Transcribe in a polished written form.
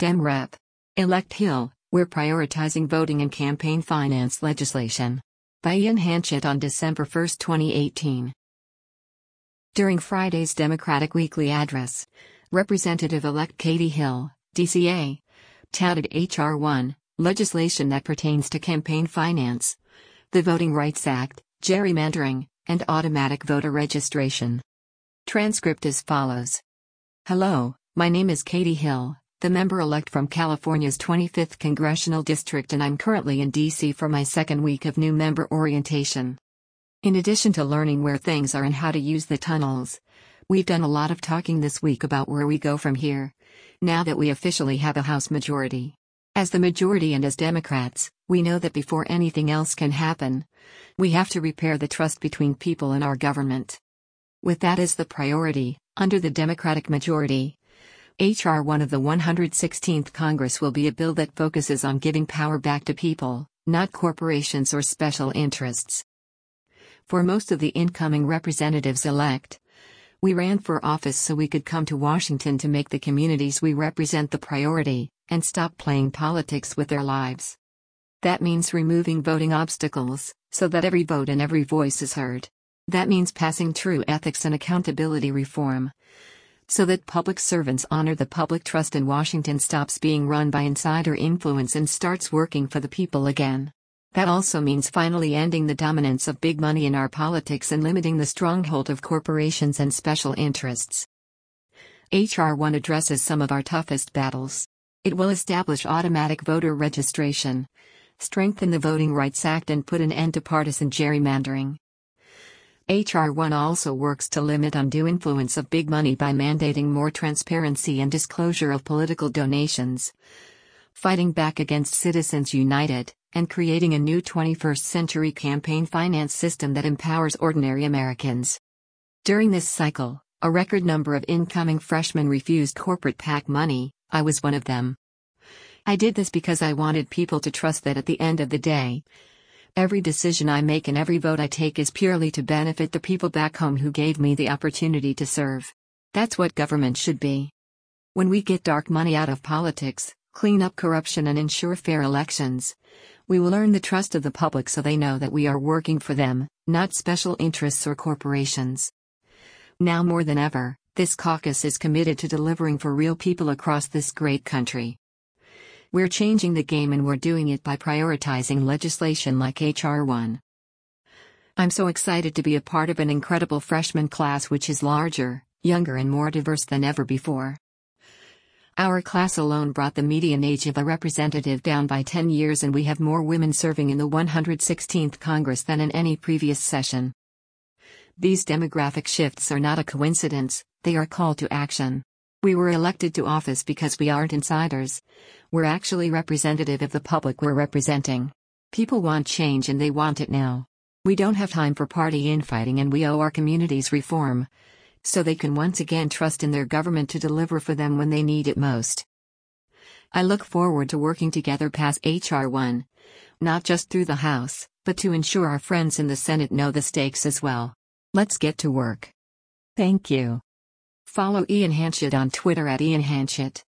Dem Rep. Elect Hill, we're prioritizing voting and campaign finance legislation. By Ian Hanchett on December 1, 2018. During Friday's Democratic Weekly Address, Representative-elect Katie Hill, DCA, touted H.R. 1, legislation that pertains to campaign finance, the Voting Rights Act, gerrymandering, and automatic voter registration. Transcript as follows. Hello, my name is Katie Hill, the member-elect from California's 25th Congressional District, and I'm currently in D.C. for my second week of new member orientation. In addition to learning where things are and how to use the tunnels, we've done a lot of talking this week about where we go from here, now that we officially have a House majority. As the majority and as Democrats, we know that before anything else can happen, we have to repair the trust between people and our government. With that as the priority, under the Democratic majority, H.R. 1 of the 116th Congress will be a bill that focuses on giving power back to people, not corporations or special interests. For most of the incoming representatives-elect, we ran for office so we could come to Washington to make the communities we represent the priority, and stop playing politics with their lives. That means removing voting obstacles, so that every vote and every voice is heard. That means passing true ethics and accountability reform, so that public servants honor the public trust and Washington stops being run by insider influence and starts working for the people again. That also means finally ending the dominance of big money in our politics and limiting the stronghold of corporations and special interests. H.R. 1 addresses some of our toughest battles. It will establish automatic voter registration, strengthen the Voting Rights Act, and put an end to partisan gerrymandering. H.R. 1 also works to limit undue influence of big money by mandating more transparency and disclosure of political donations, fighting back against Citizens United, and creating a new 21st-century campaign finance system that empowers ordinary Americans. During this cycle, a record number of incoming freshmen refused corporate PAC money. I was one of them. I did this because I wanted people to trust that at the end of the day, every decision I make and every vote I take is purely to benefit the people back home who gave me the opportunity to serve. That's what government should be. When we get dark money out of politics, clean up corruption, and ensure fair elections, we will earn the trust of the public so they know that we are working for them, not special interests or corporations. Now more than ever, this caucus is committed to delivering for real people across this great country. We're changing the game, and we're doing it by prioritizing legislation like H.R. 1. I'm so excited to be a part of an incredible freshman class which is larger, younger, and more diverse than ever before. Our class alone brought the median age of a representative down by 10 years, and we have more women serving in the 116th Congress than in any previous session. These demographic shifts are not a coincidence, they are a call to action. We were elected to office because we aren't insiders. We're actually representative of the public we're representing. People want change, and they want it now. We don't have time for party infighting, and we owe our communities reform, so they can once again trust in their government to deliver for them when they need it most. I look forward to working together past H.R. 1, not just through the House, but to ensure our friends in the Senate know the stakes as well. Let's get to work. Thank you. Follow Ian Hanchett on Twitter @IanHanchett.